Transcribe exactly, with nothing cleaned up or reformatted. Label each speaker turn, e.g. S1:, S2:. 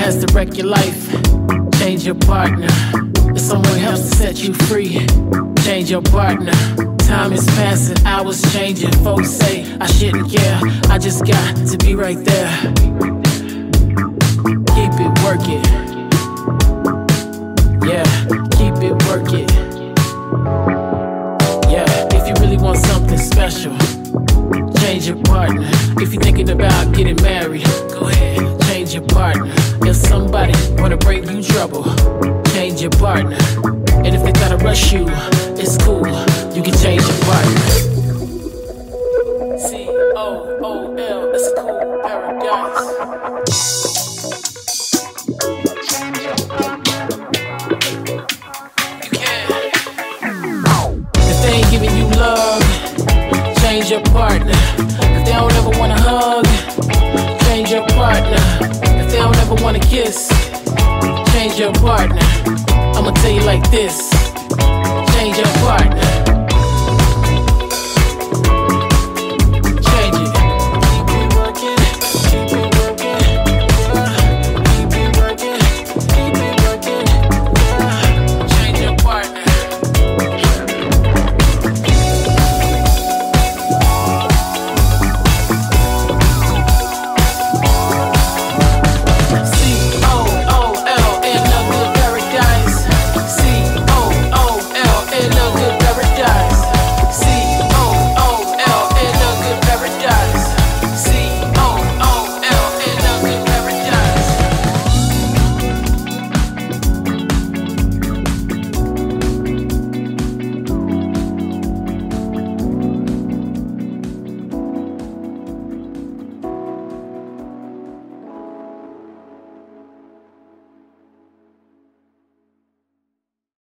S1: has to wreck your life, change your partner. If someone helps to set you free, change your partner. Time is passing, hours changing. Folks say I shouldn't care, I just got to be right there. Keep it working. Yeah, keep it working. Yeah, if you really want something special, change your partner. If you're thinking about getting married, go ahead, change your partner. If somebody wanna bring you trouble, change your partner. And if they try to rush you, it's cool, you can change your partner. C O O L, it's a cool paradise. You can. If they ain't giving you love, change your partner. If they don't ever wanna hug, change your partner. If they don't ever wanna kiss, change your partner. I'ma tell you like this, change your partner.